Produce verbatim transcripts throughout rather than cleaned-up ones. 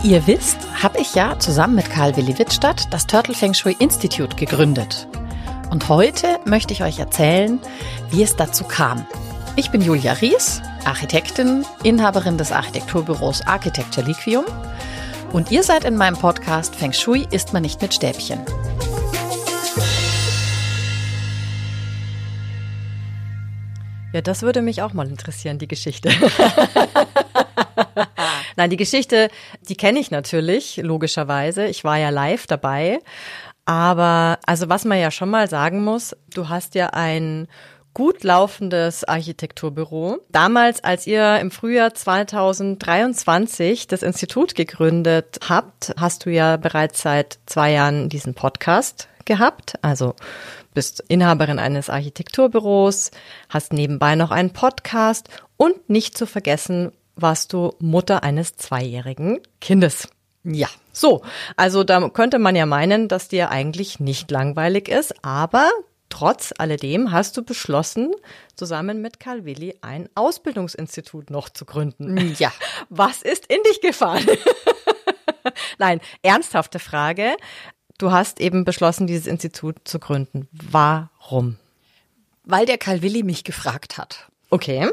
ihr wisst, habe ich ja zusammen mit Karl Willi Wittstadt das Turtle Feng Shui Institute gegründet. Und heute möchte ich euch erzählen, wie es dazu kam. Ich bin Julia Ries, Architektin, Inhaberin des Architekturbüros Architecture Liquium. Und ihr seid in meinem Podcast Feng Shui isst man nicht mit Stäbchen. Ja, das würde mich auch mal interessieren, die Geschichte. Nein, die Geschichte, die kenne ich natürlich, logischerweise. Ich war ja live dabei. Aber also was man ja schon mal sagen muss, du hast ja ein gut laufendes Architekturbüro. Damals, als ihr im Frühjahr zweitausenddreiundzwanzig das Institut gegründet habt, hast du ja bereits seit zwei Jahren diesen Podcast gehabt. Also bist Inhaberin eines Architekturbüros, hast nebenbei noch einen Podcast und nicht zu vergessen, warst du Mutter eines zweijährigen Kindes. Ja, so, also da könnte man ja meinen, dass dir eigentlich nicht langweilig ist, aber trotz alledem hast du beschlossen, zusammen mit Karl Willi ein Ausbildungsinstitut noch zu gründen. Ja. Was ist in dich gefahren? Nein, ernsthafte Frage. Du hast eben beschlossen, dieses Institut zu gründen. Warum? Weil der Karl Willi mich gefragt hat. Okay.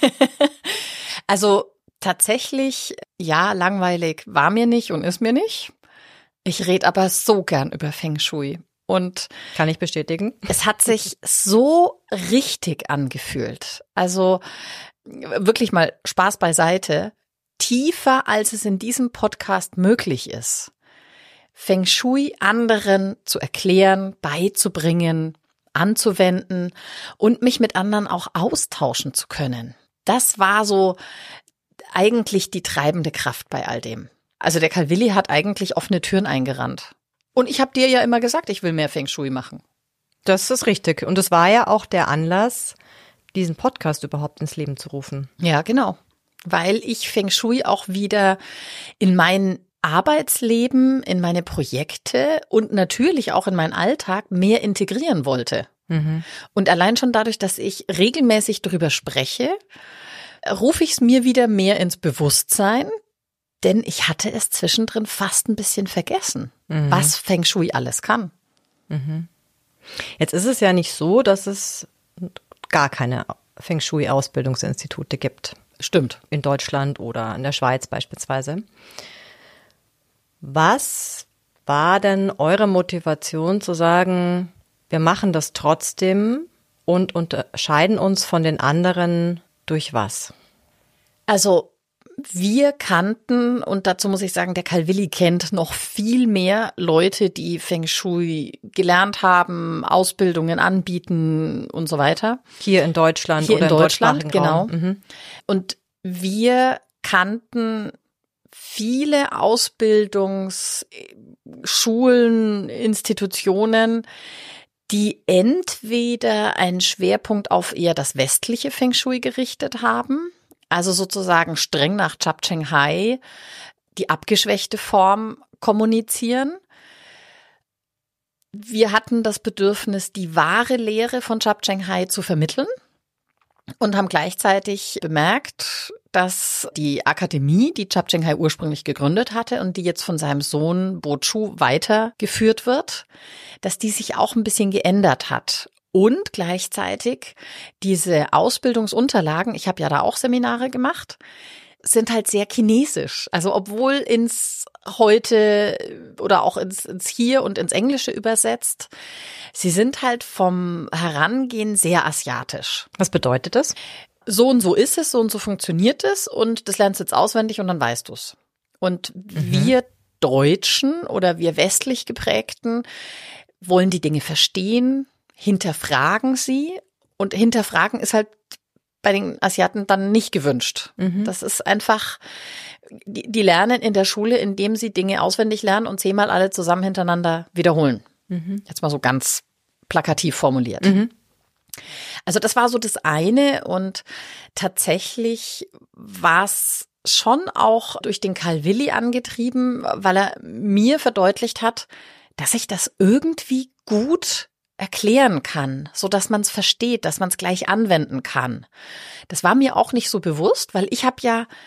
Also tatsächlich, ja, langweilig war mir nicht und ist mir nicht. Ich rede aber so gern über Feng Shui. Und kann ich bestätigen. Es hat sich so richtig angefühlt. Also wirklich mal Spaß beiseite. Tiefer, als es in diesem Podcast möglich ist. Feng Shui anderen zu erklären, beizubringen, anzuwenden und mich mit anderen auch austauschen zu können. Das war so eigentlich die treibende Kraft bei all dem. Also der Karl Willi hat eigentlich offene Türen eingerannt. Und ich habe dir ja immer gesagt, ich will mehr Feng Shui machen. Das ist richtig. Und es war ja auch der Anlass, diesen Podcast überhaupt ins Leben zu rufen. Ja, genau. Weil ich Feng Shui auch wieder in mein Arbeitsleben, in meine Projekte und natürlich auch in meinen Alltag mehr integrieren wollte. Mhm. Und allein schon dadurch, dass ich regelmäßig darüber spreche, rufe ich es mir wieder mehr ins Bewusstsein, denn ich hatte es zwischendrin fast ein bisschen vergessen, mhm. was Feng Shui alles kann. Mhm. Jetzt ist es ja nicht so, dass es gar keine Feng Shui-Ausbildungsinstitute gibt. Stimmt. In Deutschland oder in der Schweiz beispielsweise. Was war denn eure Motivation zu sagen, wir machen das trotzdem und unterscheiden uns von den anderen durch was? Also wir kannten, und dazu muss ich sagen, der Karl Willi kennt noch viel mehr Leute, die Feng Shui gelernt haben, Ausbildungen anbieten und so weiter. Hier in Deutschland Hier oder in im Deutschland, genau. Mhm. Und wir kannten viele Ausbildungsschulen, Institutionen, die entweder einen Schwerpunkt auf eher das westliche Feng Shui gerichtet haben, also sozusagen streng nach Chap Cheng Hai die abgeschwächte Form kommunizieren. Wir hatten das Bedürfnis, die wahre Lehre von Chap Cheng Hai zu vermitteln und haben gleichzeitig bemerkt, dass die Akademie, die Chap Cheng Hai ursprünglich gegründet hatte und die jetzt von seinem Sohn Bo Chu weitergeführt wird, dass die sich auch ein bisschen geändert hat. Und gleichzeitig diese Ausbildungsunterlagen, ich habe ja da auch Seminare gemacht, sind halt sehr chinesisch. Also obwohl ins Heute oder auch ins, ins Hier und ins Englische übersetzt, sie sind halt vom Herangehen sehr asiatisch. Was bedeutet das? So und so ist es, so und so funktioniert es und das lernst du jetzt auswendig und dann weißt du es. Und mhm. wir Deutschen oder wir westlich geprägten wollen die Dinge verstehen, hinterfragen sie und hinterfragen ist halt bei den Asiaten dann nicht gewünscht. Mhm. Das ist einfach, die, die lernen in der Schule, indem sie Dinge auswendig lernen und zehnmal alle zusammen hintereinander wiederholen. Mhm. Jetzt mal so ganz plakativ formuliert. Mhm. Also das war so das eine und tatsächlich war es schon auch durch den Karl Willi angetrieben, weil er mir verdeutlicht hat, dass ich das irgendwie gut erklären kann, so dass man es versteht, dass man es gleich anwenden kann. Das war mir auch nicht so bewusst, weil ich habe ja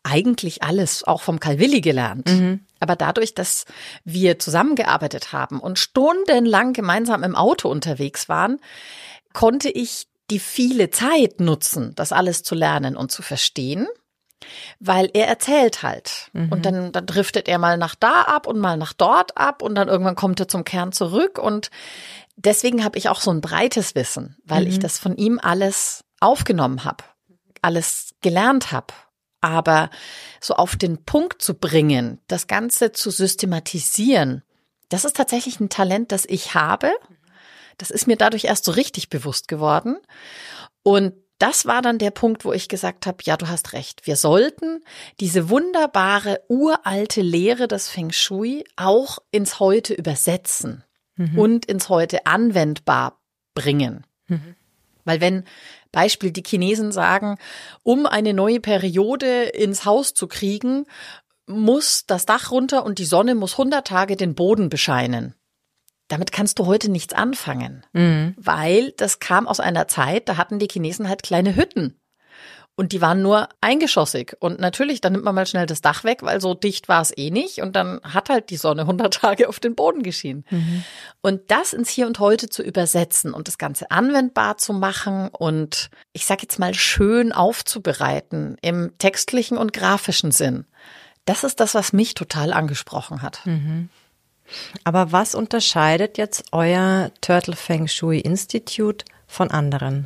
eigentlich alles auch vom Karl Willi gelernt. Mhm. Aber dadurch, dass wir zusammengearbeitet haben und stundenlang gemeinsam im Auto unterwegs waren, konnte ich die viele Zeit nutzen, das alles zu lernen und zu verstehen, weil er erzählt halt. Mhm. Und dann, dann driftet er mal nach da ab und mal nach dort ab und dann irgendwann kommt er zum Kern zurück. Und deswegen habe ich auch so ein breites Wissen, weil mhm. ich das von ihm alles aufgenommen habe, alles gelernt habe. Aber so auf den Punkt zu bringen, das Ganze zu systematisieren, das ist tatsächlich ein Talent, das ich habe. Das ist mir dadurch erst so richtig bewusst geworden. Und das war dann der Punkt, wo ich gesagt habe, ja, du hast recht. Wir sollten diese wunderbare, uralte Lehre des Feng Shui auch ins Heute übersetzen mhm. und ins Heute anwendbar bringen. Mhm. Weil wenn, Beispiel, die Chinesen sagen, um eine neue Periode ins Haus zu kriegen, muss das Dach runter und die Sonne muss hundert Tage den Boden bescheinen. Damit kannst du heute nichts anfangen, mhm. weil das kam aus einer Zeit, da hatten die Chinesen halt kleine Hütten und die waren nur eingeschossig. Und natürlich, dann nimmt man mal schnell das Dach weg, weil so dicht war es eh nicht und dann hat halt die Sonne hundert Tage auf den Boden geschienen. Mhm. Und das ins Hier und Heute zu übersetzen und das Ganze anwendbar zu machen und ich sag jetzt mal schön aufzubereiten im textlichen und grafischen Sinn, das ist das, was mich total angesprochen hat. Mhm. Aber was unterscheidet jetzt euer Turtle Feng Shui Institute von anderen?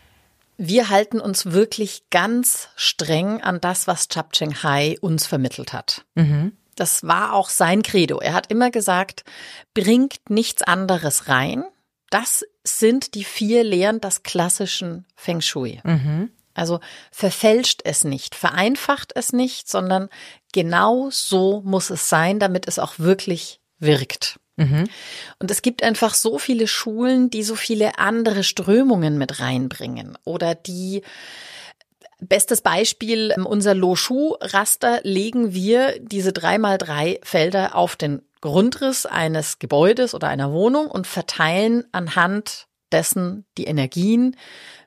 Wir halten uns wirklich ganz streng an das, was Chap Cheng Hai uns vermittelt hat. Mhm. Das war auch sein Credo. Er hat immer gesagt, bringt nichts anderes rein. Das sind die vier Lehren des klassischen Feng Shui. Mhm. Also verfälscht es nicht, vereinfacht es nicht, sondern genau so muss es sein, damit es auch wirklich wirkt. Mhm. Und es gibt einfach so viele Schulen, die so viele andere Strömungen mit reinbringen oder die, bestes Beispiel, unser Lo Shu-Raster legen wir diese drei mal drei Felder auf den Grundriss eines Gebäudes oder einer Wohnung und verteilen anhand dessen die Energien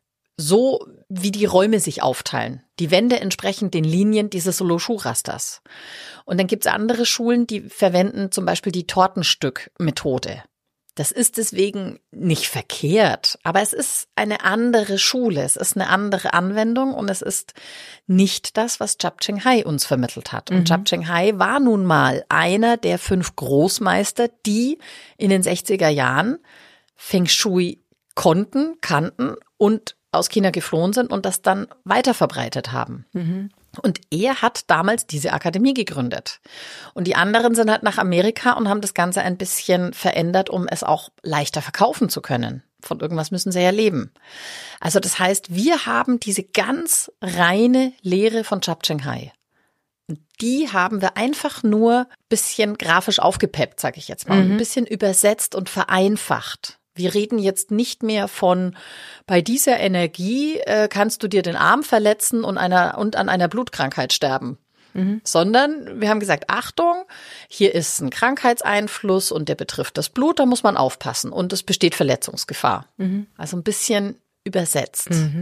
so, wie die Räume sich aufteilen. Die Wände entsprechen den Linien dieses Lo Shu-Rasters. Und dann gibt es andere Schulen, die verwenden zum Beispiel die Tortenstück-Methode. Das ist deswegen nicht verkehrt, aber es ist eine andere Schule, es ist eine andere Anwendung und es ist nicht das, was Chap Cheng Hai uns vermittelt hat. Und mhm. Chap Cheng Hai war nun mal einer der fünf Großmeister, die in den sechziger Jahren Feng Shui konnten, kannten und aus China geflohen sind und das dann weiter verbreitet haben. Mhm. Und er hat damals diese Akademie gegründet. Und die anderen sind halt nach Amerika und haben das Ganze ein bisschen verändert, um es auch leichter verkaufen zu können. Von irgendwas müssen sie ja leben. Also das heißt, wir haben diese ganz reine Lehre von Chap Cheng Hai. Und die haben wir einfach nur ein bisschen grafisch aufgepeppt, sage ich jetzt mal. Mhm. Ein bisschen übersetzt und vereinfacht. Wir reden jetzt nicht mehr von, bei dieser Energie äh, kannst du dir den Arm verletzen und, einer, und an einer Blutkrankheit sterben. Mhm. Sondern wir haben gesagt, Achtung, hier ist ein Krankheitseinfluss und der betrifft das Blut, da muss man aufpassen und es besteht Verletzungsgefahr. Mhm. Also ein bisschen übersetzt. Mhm.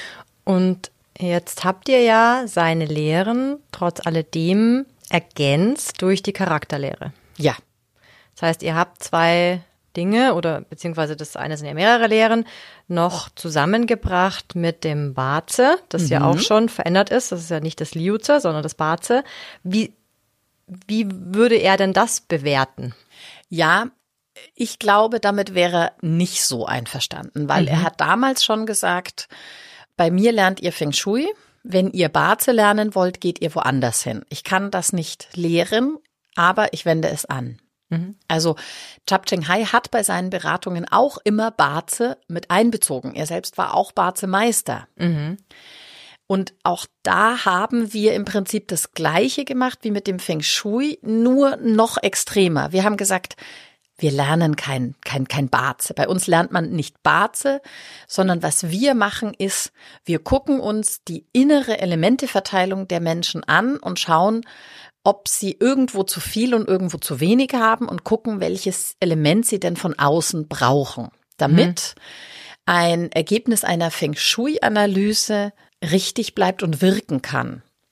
Und jetzt habt ihr ja seine Lehren trotz alledem ergänzt durch die Charakterlehre. Ja. Das heißt, ihr habt zwei Dinge oder beziehungsweise das eine sind ja mehrere Lehren, noch zusammengebracht mit dem Bazi, das mhm. ja auch schon verändert ist. Das ist ja nicht das Liuzi, sondern das Bazi. Wie, wie würde er denn das bewerten? Ja, ich glaube, damit wäre er nicht so einverstanden, weil mhm. er hat damals schon gesagt, bei mir lernt ihr Feng Shui. Wenn ihr Bazi lernen wollt, geht ihr woanders hin. Ich kann das nicht lehren, aber ich wende es an. Also Chap Cheng Hai hat bei seinen Beratungen auch immer Bazi mit einbezogen. Er selbst war auch Bazi-Meister. Mhm. Und auch da haben wir im Prinzip das Gleiche gemacht wie mit dem Feng Shui, nur noch extremer. Wir haben gesagt, wir lernen kein, kein, kein Bazi. Bei uns lernt man nicht Bazi, sondern was wir machen ist, wir gucken uns die innere Elementeverteilung der Menschen an und schauen, ob sie irgendwo zu viel und irgendwo zu wenig haben und gucken, welches Element sie denn von außen brauchen, damit mhm. ein Ergebnis einer Feng Shui-Analyse richtig bleibt und wirken kann.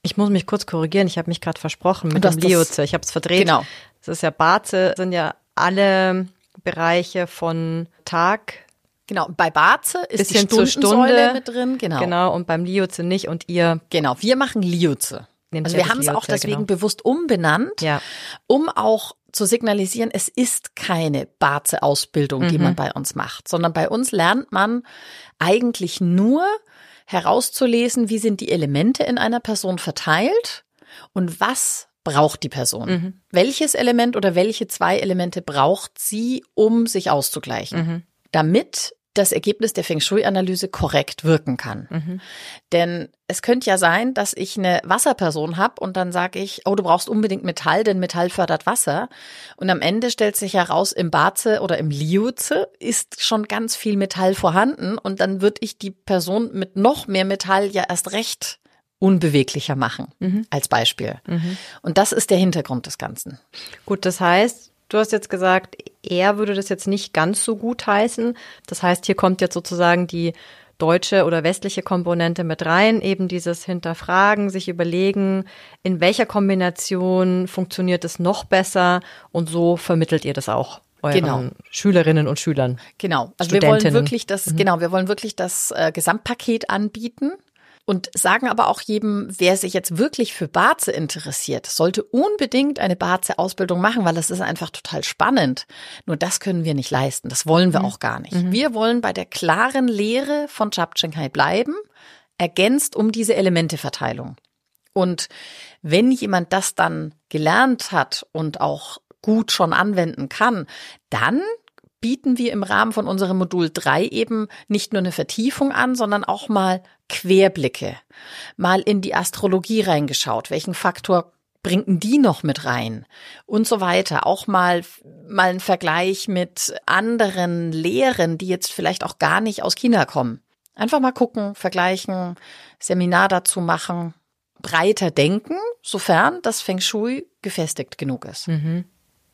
Ich muss mich kurz korrigieren, ich habe mich gerade versprochen mit Du dem hast das- Lioze. Ich habe es verdreht. Genau. Das ist ja Baze, sind ja alle Bereiche von Tag, Genau, bei Baze ist die bisschen zur Stundensäule Stunde mit drin. Genau. genau, und beim Lioze nicht und ihr Genau, wir machen Lioze. nehmt Also ja wir das haben es auch Lioze, deswegen genau. bewusst umbenannt, Ja. um auch zu signalisieren, es ist keine Baze-Ausbildung, die Mhm. man bei uns macht, sondern bei uns lernt man eigentlich nur herauszulesen, wie sind die Elemente in einer Person verteilt und was braucht die Person. Mhm. Welches Element oder welche zwei Elemente braucht sie, um sich auszugleichen, Mhm. damit das Ergebnis der Feng Shui-Analyse korrekt wirken kann. Mhm. Denn es könnte ja sein, dass ich eine Wasserperson habe und dann sage ich, oh, du brauchst unbedingt Metall, denn Metall fördert Wasser. Und am Ende stellt sich heraus, im Baze oder im Lioze ist schon ganz viel Metall vorhanden und dann würde ich die Person mit noch mehr Metall ja erst recht unbeweglicher machen, Mhm. als Beispiel. Mhm. Und das ist der Hintergrund des Ganzen. Gut, das heißt, du hast jetzt gesagt, er würde das jetzt nicht ganz so gut heißen. Das heißt, hier kommt jetzt sozusagen die deutsche oder westliche Komponente mit rein, eben dieses Hinterfragen, sich überlegen, in welcher Kombination funktioniert es noch besser und so vermittelt ihr das auch euren Genau. Schülerinnen und Schülern. Genau. Also wir wollen Studentinnen. wirklich das, genau, wir wollen wirklich das äh, Gesamtpaket anbieten. Und sagen aber auch jedem, wer sich jetzt wirklich für Baze interessiert, sollte unbedingt eine Baze-Ausbildung machen, weil das ist einfach total spannend. Nur das können wir nicht leisten. Das wollen wir Mhm. auch gar nicht. Mhm. Wir wollen bei der klaren Lehre von Chap-Cheng Hai bleiben, ergänzt um diese Elementeverteilung. Und wenn jemand das dann gelernt hat und auch gut schon anwenden kann, dann bieten wir im Rahmen von unserem Modul drei eben nicht nur eine Vertiefung an, sondern auch mal Querblicke, mal in die Astrologie reingeschaut, welchen Faktor bringen die noch mit rein und so weiter. Auch mal, mal ein Vergleich mit anderen Lehren, die jetzt vielleicht auch gar nicht aus China kommen. Einfach mal gucken, vergleichen, Seminar dazu machen, breiter denken, sofern das Feng Shui gefestigt genug ist. Mhm.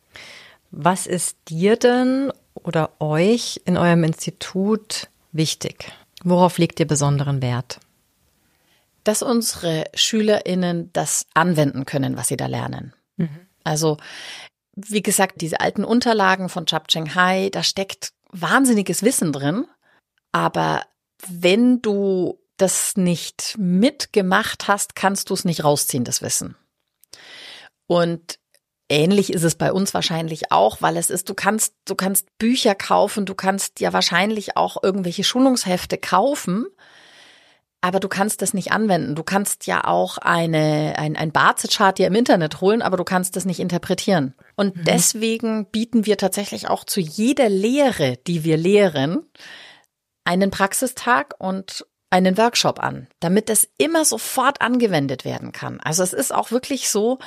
Was ist dir denn oder euch in eurem Institut wichtig? Worauf legt ihr besonderen Wert? Dass unsere SchülerInnen das anwenden können, was sie da lernen. Mhm. Also, wie gesagt, diese alten Unterlagen von Chap-Cheng Hai, da steckt wahnsinniges Wissen drin. Aber wenn du das nicht mitgemacht hast, kannst du es nicht rausziehen, das Wissen. Und ähnlich ist es bei uns wahrscheinlich auch, weil es ist, du kannst, du kannst Bücher kaufen, du kannst ja wahrscheinlich auch irgendwelche Schulungshefte kaufen, aber du kannst das nicht anwenden. Du kannst ja auch eine, ein, ein Baze-Chart dir im Internet holen, aber du kannst das nicht interpretieren. Und mhm. deswegen bieten wir tatsächlich auch zu jeder Lehre, die wir lehren, einen Praxistag und einen Workshop an, damit das immer sofort angewendet werden kann. Also es ist auch wirklich so,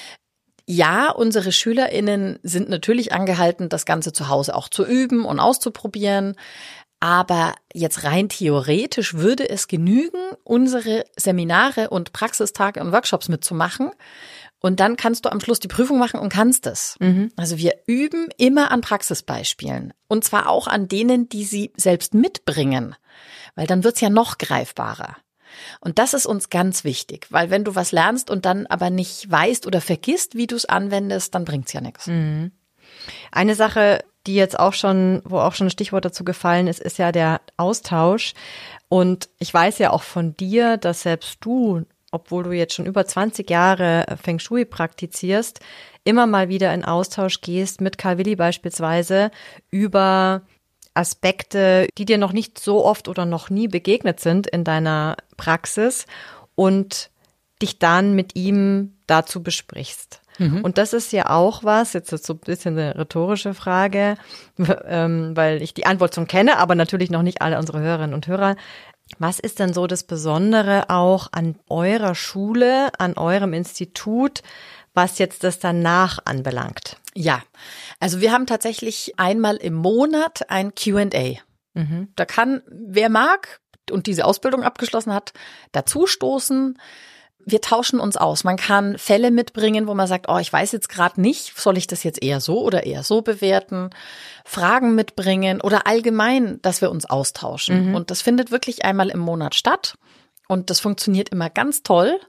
ja, unsere SchülerInnen sind natürlich angehalten, das Ganze zu Hause auch zu üben und auszuprobieren. Aber jetzt rein theoretisch würde es genügen, unsere Seminare und Praxistage und Workshops mitzumachen. Und dann kannst du am Schluss die Prüfung machen und kannst es. Mhm. Also wir üben immer an Praxisbeispielen. Und zwar auch an denen, die sie selbst mitbringen. Weil dann wird's ja noch greifbarer. Und das ist uns ganz wichtig, weil wenn du was lernst und dann aber nicht weißt oder vergisst, wie du es anwendest, dann bringt's ja nichts. Mhm. Eine Sache, die jetzt auch schon, wo auch schon ein Stichwort dazu gefallen ist, ist ja der Austausch. Und ich weiß ja auch von dir, dass selbst du, obwohl du jetzt schon über zwanzig Jahre Feng Shui praktizierst, immer mal wieder in Austausch gehst mit Karl Willi beispielsweise über Aspekte, die dir noch nicht so oft oder noch nie begegnet sind in deiner Praxis und dich dann mit ihm dazu besprichst. Mhm. Und das ist ja auch was, jetzt ist so ein bisschen eine rhetorische Frage, ähm, weil ich die Antwort schon kenne, aber natürlich noch nicht alle unsere Hörerinnen und Hörer. Was ist denn so das Besondere auch an eurer Schule, an eurem Institut, was jetzt das danach anbelangt? Ja, also wir haben tatsächlich einmal im Monat ein Q and A. Mhm. Da kann, wer mag und diese Ausbildung abgeschlossen hat, dazustoßen. Wir tauschen uns aus. Man kann Fälle mitbringen, wo man sagt, oh, ich weiß jetzt gerade nicht, soll ich das jetzt eher so oder eher so bewerten? Fragen mitbringen oder allgemein, dass wir uns austauschen. Mhm. Und das findet wirklich einmal im Monat statt. Und das funktioniert immer ganz toll.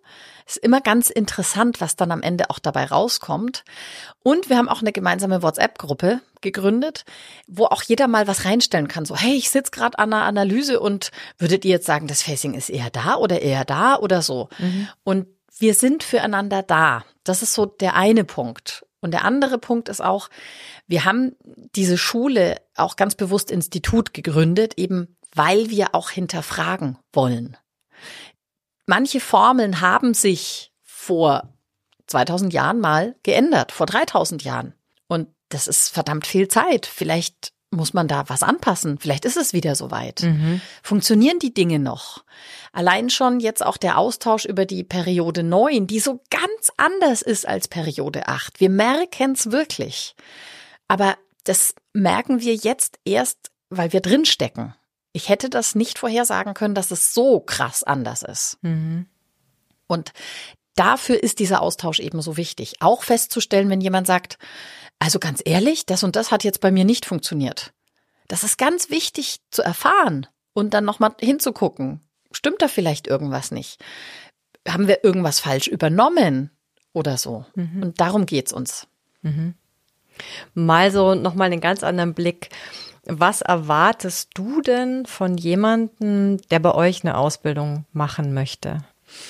Es ist immer ganz interessant, was dann am Ende auch dabei rauskommt. Und wir haben auch eine gemeinsame WhatsApp-Gruppe gegründet, wo auch jeder mal was reinstellen kann. So, hey, ich sitze gerade an einer Analyse und würdet ihr jetzt sagen, das Facing ist eher da oder eher da oder so? Mhm. Und wir sind füreinander da. Das ist so der eine Punkt. Und der andere Punkt ist auch, wir haben diese Schule auch ganz bewusst Institut gegründet, eben weil wir auch hinterfragen wollen. Manche Formeln haben sich vor zweitausend Jahren mal geändert, vor dreitausend Jahren. Und das ist verdammt viel Zeit. Vielleicht muss man da was anpassen. Vielleicht ist es wieder soweit. Mhm. Funktionieren die Dinge noch? Allein schon jetzt auch der Austausch über die Periode neun, die so ganz anders ist als Periode acht. Wir merken es wirklich. Aber das merken wir jetzt erst, weil wir drinstecken. Ich hätte das nicht vorhersagen können, dass es so krass anders ist. Mhm. Und dafür ist dieser Austausch eben so wichtig. Auch festzustellen, wenn jemand sagt, also ganz ehrlich, das und das hat jetzt bei mir nicht funktioniert. Das ist ganz wichtig zu erfahren und dann nochmal hinzugucken. Stimmt da vielleicht irgendwas nicht? Haben wir irgendwas falsch übernommen oder so? Mhm. Und darum geht's uns. Mhm. Mal so nochmal einen ganz anderen Blick. Was erwartest du denn von jemandem, der bei euch eine Ausbildung machen möchte?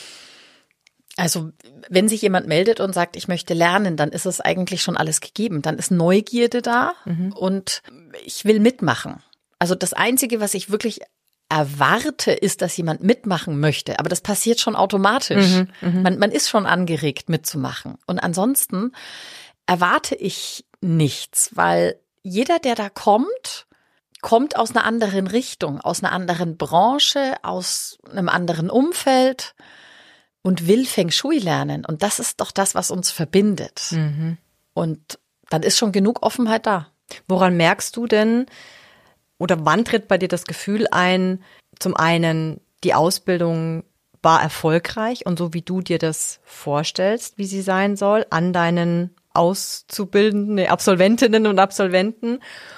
Also wenn sich jemand meldet und sagt, ich möchte lernen, dann ist es eigentlich schon alles gegeben. Dann ist Neugierde da mhm. und ich will mitmachen. Also das Einzige, was ich wirklich erwarte, ist, dass jemand mitmachen möchte. Aber das passiert schon automatisch. Mhm, mh. man, man ist schon angeregt mitzumachen. Und ansonsten erwarte ich nichts, weil jeder, der da kommt, kommt aus einer anderen Richtung, aus einer anderen Branche, aus einem anderen Umfeld und will Feng Shui lernen. Und das ist doch das, was uns verbindet. Mhm. Und dann ist schon genug Offenheit da. Woran merkst du denn, oder wann tritt bei dir das Gefühl ein, zum einen, die Ausbildung war erfolgreich und so wie du dir das vorstellst, wie sie sein soll, an deinen Auszubildenden, nee, Absolventinnen und Absolventen?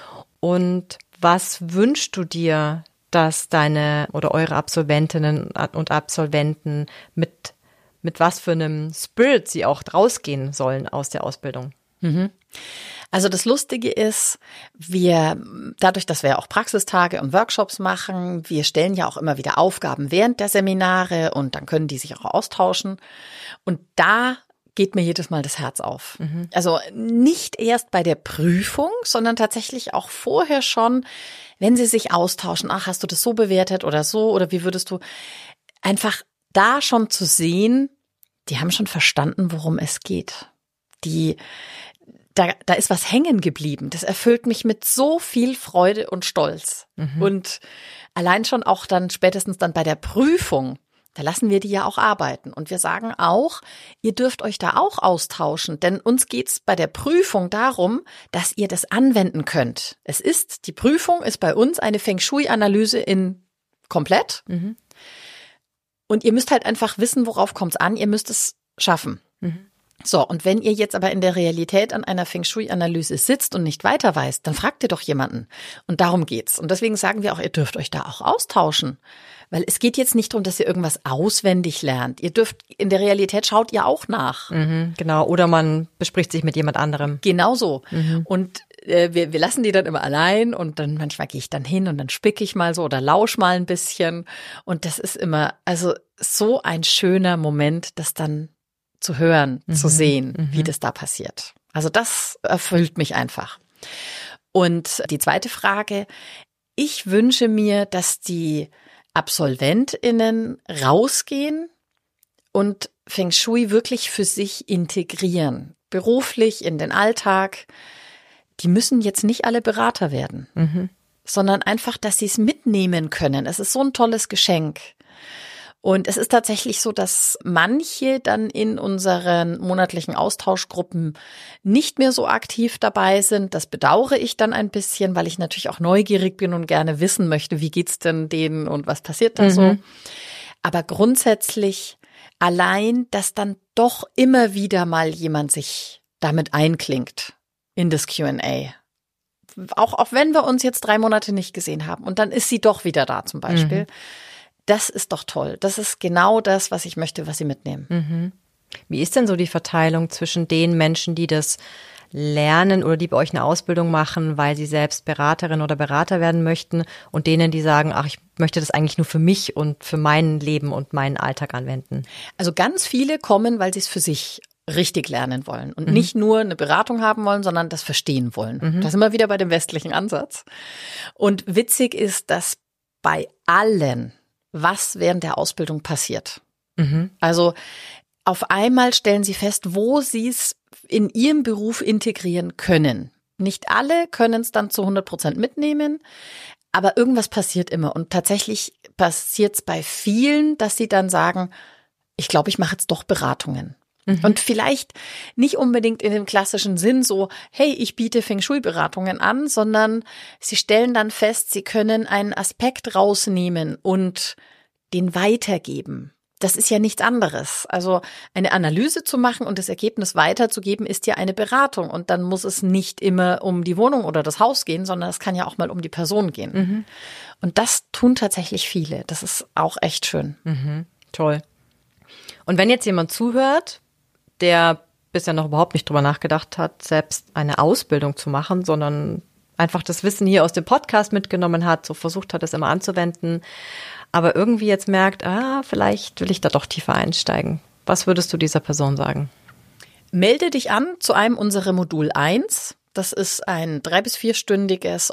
Und was wünschst du dir, dass deine oder eure Absolventinnen und Absolventen mit, mit was für einem Spirit sie auch rausgehen sollen aus der Ausbildung? Mhm. Also das Lustige ist, wir, dadurch, dass wir auch Praxistage und Workshops machen, wir stellen ja auch immer wieder Aufgaben während der Seminare und dann können die sich auch austauschen. Und da geht mir jedes Mal das Herz auf. Mhm. Also nicht erst bei der Prüfung, sondern tatsächlich auch vorher schon, wenn sie sich austauschen, ach, hast du das so bewertet oder so, oder wie würdest du, einfach da schon zu sehen, die haben schon verstanden, worum es geht. Die, da, da ist was hängen geblieben. Das erfüllt mich mit so viel Freude und Stolz. Mhm. Und allein schon auch dann spätestens dann bei der Prüfung, da lassen wir die ja auch arbeiten. Und wir sagen auch, ihr dürft euch da auch austauschen, denn uns geht's bei der Prüfung darum, dass ihr das anwenden könnt. Es ist, die Prüfung ist bei uns eine Feng Shui-Analyse in komplett. Mhm. Und ihr müsst halt einfach wissen, worauf kommt's an. Ihr müsst es schaffen. Mhm. So, und wenn ihr jetzt aber in der Realität an einer Feng Shui-Analyse sitzt und nicht weiter weißt, dann fragt ihr doch jemanden. Und darum geht's. Und deswegen sagen wir auch, ihr dürft euch da auch austauschen. Weil es geht jetzt nicht darum, dass ihr irgendwas auswendig lernt. Ihr dürft, in der Realität schaut ihr auch nach. Mhm, genau, oder man bespricht sich mit jemand anderem. Genau so. Mhm. Und äh, wir, wir lassen die dann immer allein und dann manchmal gehe ich dann hin und dann spicke ich mal so oder lausch mal ein bisschen. Und das ist immer, also so ein schöner Moment, das dann zu hören, mhm. zu sehen, mhm. wie das da passiert. Also das erfüllt mich einfach. Und die zweite Frage, ich wünsche mir, dass die AbsolventInnen rausgehen und Feng Shui wirklich für sich integrieren, beruflich in den Alltag. Die müssen jetzt nicht alle Berater werden, mhm. sondern einfach, dass sie es mitnehmen können. Es ist so ein tolles Geschenk. Und es ist tatsächlich so, dass manche dann in unseren monatlichen Austauschgruppen nicht mehr so aktiv dabei sind. Das bedauere ich dann ein bisschen, weil ich natürlich auch neugierig bin und gerne wissen möchte, wie geht's denn denen und was passiert da mhm. so. Aber grundsätzlich allein, dass dann doch immer wieder mal jemand sich damit einklingt in das Q und A. Auch, auch wenn wir uns jetzt drei Monate nicht gesehen haben und dann ist sie doch wieder da zum Beispiel. Mhm. das ist doch toll. Das ist genau das, was ich möchte, was Sie mitnehmen. Mhm. Wie ist denn so die Verteilung zwischen den Menschen, die das lernen oder die bei euch eine Ausbildung machen, weil sie selbst Beraterin oder Berater werden möchten und denen, die sagen, ach, ich möchte das eigentlich nur für mich und für mein Leben und meinen Alltag anwenden? Also ganz viele kommen, weil sie es für sich richtig lernen wollen und mhm. nicht nur eine Beratung haben wollen, sondern das verstehen wollen. Mhm. Da sind wir wieder bei dem westlichen Ansatz. Und witzig ist, dass bei allen, was während der Ausbildung passiert. Mhm. Also auf einmal stellen sie fest, wo sie es in ihrem Beruf integrieren können. Nicht alle können es dann zu hundert Prozent mitnehmen, aber irgendwas passiert immer. Und tatsächlich passiert es bei vielen, dass sie dann sagen, ich glaube, ich mache jetzt doch Beratungen. Mhm. Und vielleicht nicht unbedingt in dem klassischen Sinn so, hey, ich biete Feng Shui-Beratungen an, sondern sie stellen dann fest, sie können einen Aspekt rausnehmen und den weitergeben. Das ist ja nichts anderes. Also eine Analyse zu machen und das Ergebnis weiterzugeben, ist ja eine Beratung. Und dann muss es nicht immer um die Wohnung oder das Haus gehen, sondern es kann ja auch mal um die Person gehen. Mhm. Und das tun tatsächlich viele. Das ist auch echt schön. Mhm. Toll. Und wenn jetzt jemand zuhört, der bisher noch überhaupt nicht drüber nachgedacht hat, selbst eine Ausbildung zu machen, sondern einfach das Wissen hier aus dem Podcast mitgenommen hat, so versucht hat, es immer anzuwenden, aber irgendwie jetzt merkt, ah, vielleicht will ich da doch tiefer einsteigen. Was würdest du dieser Person sagen? Melde dich an zu einem unserer Modul eins. Das ist ein drei- bis vierstündiges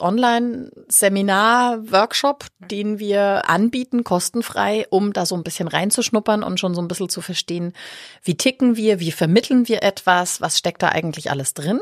Online-Seminar-Workshop, den wir anbieten, kostenfrei, um da so ein bisschen reinzuschnuppern und schon so ein bisschen zu verstehen, wie ticken wir, wie vermitteln wir etwas, was steckt da eigentlich alles drin.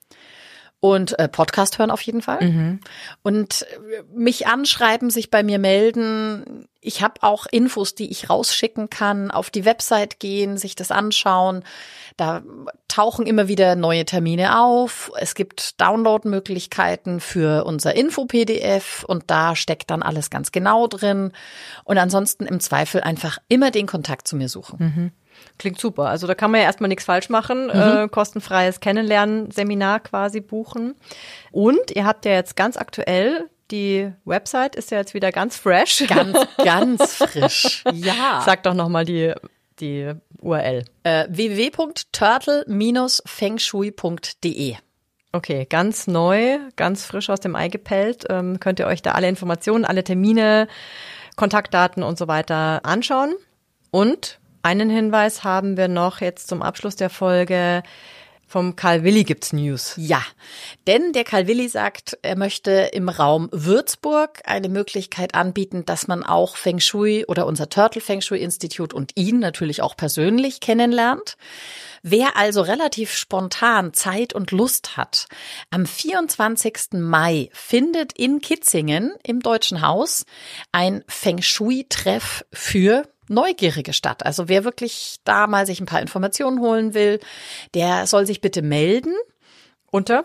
Und äh, Podcast hören auf jeden Fall. Mhm. Und mich anschreiben, sich bei mir melden. Ich habe auch Infos, die ich rausschicken kann, auf die Website gehen, sich das anschauen. Da tauchen immer wieder neue Termine auf. Es gibt Download-Möglichkeiten für unser Info-P D F und da steckt dann alles ganz genau drin. Und ansonsten im Zweifel einfach immer den Kontakt zu mir suchen. Mhm. Klingt super. Also da kann man ja erstmal nichts falsch machen. Mhm. Äh, kostenfreies Kennenlernen-Seminar quasi buchen. Und ihr habt ja jetzt ganz aktuell, die Website ist ja jetzt wieder ganz fresh. Ganz, ganz frisch. Ja. Sag doch nochmal die, die U R L. Äh, w w w punkt turtle Bindestrich fengshui punkt d e. Okay, ganz neu, ganz frisch aus dem Ei gepellt. Ähm, könnt ihr euch da alle Informationen, alle Termine, Kontaktdaten und so weiter anschauen. Und einen Hinweis haben wir noch jetzt zum Abschluss der Folge. Vom Karl Willi gibt's News. Ja, denn der Karl Willi sagt, er möchte im Raum Würzburg eine Möglichkeit anbieten, dass man auch Feng Shui oder unser Turtle Feng Shui Institut und ihn natürlich auch persönlich kennenlernt. Wer also relativ spontan Zeit und Lust hat, am vierundzwanzigsten Mai findet in Kitzingen im Deutschen Haus ein Feng Shui-Treff für Neugierige statt. Also wer wirklich da mal sich ein paar Informationen holen will, der soll sich bitte melden. Unter?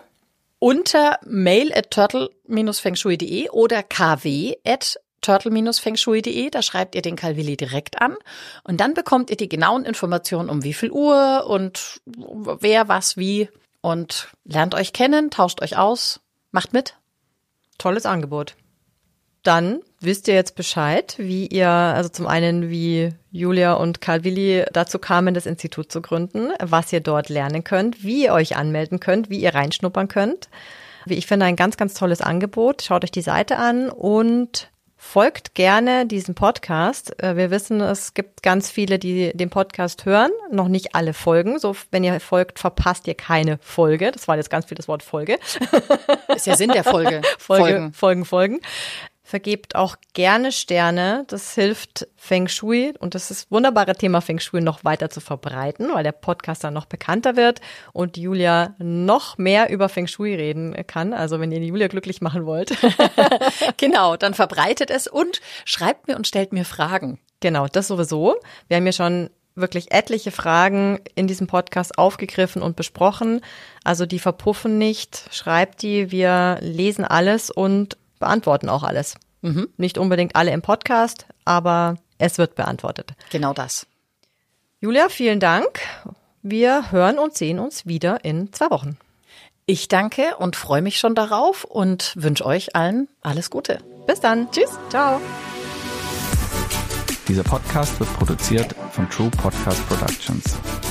Unter mail at turtle Bindestrich fengshui punkt d e oder k w at turtle Bindestrich fengshui punkt d e. Da schreibt ihr den Karl Willi direkt an. Und dann bekommt ihr die genauen Informationen um wie viel Uhr und wer, was, wie. Und lernt euch kennen, tauscht euch aus, macht mit. Tolles Angebot. Dann wisst ihr jetzt Bescheid, wie ihr, also zum einen, wie Julia und Karl Willi dazu kamen, das Institut zu gründen, was ihr dort lernen könnt, wie ihr euch anmelden könnt, wie ihr reinschnuppern könnt. Wie ich finde, ein ganz, ganz tolles Angebot. Schaut euch die Seite an und folgt gerne diesem Podcast. Wir wissen, es gibt ganz viele, die den Podcast hören, noch nicht alle Folgen. So, wenn ihr folgt, verpasst ihr keine Folge. Das war jetzt ganz viel das Wort Folge. Ist ja Sinn der Folge. Folge, Folgen, Folgen, Folgen. Vergebt auch gerne Sterne. Das hilft Feng Shui und das ist wunderbare Thema Feng Shui noch weiter zu verbreiten, weil der Podcast dann noch bekannter wird und Julia noch mehr über Feng Shui reden kann. Also wenn ihr die Julia glücklich machen wollt. Genau, dann verbreitet es und schreibt mir und stellt mir Fragen. Genau, das sowieso. Wir haben ja schon wirklich etliche Fragen in diesem Podcast aufgegriffen und besprochen. Also die verpuffen nicht. Schreibt die, wir lesen alles und beantworten auch alles. Mhm. Nicht unbedingt alle im Podcast, aber es wird beantwortet. Genau das. Julia, vielen Dank. Wir hören und sehen uns wieder in zwei Wochen. Ich danke und freue mich schon darauf und wünsche euch allen alles Gute. Bis dann. Tschüss. Ciao. Dieser Podcast wird produziert von True Podcast Productions.